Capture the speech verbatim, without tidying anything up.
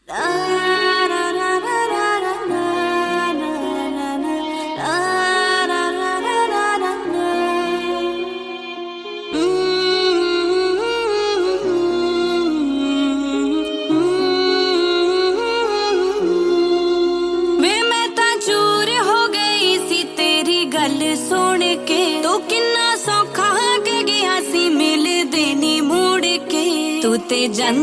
सुन के तू किन्ना सौखा के गया सी मिल देनी मुड़ के तू ते जन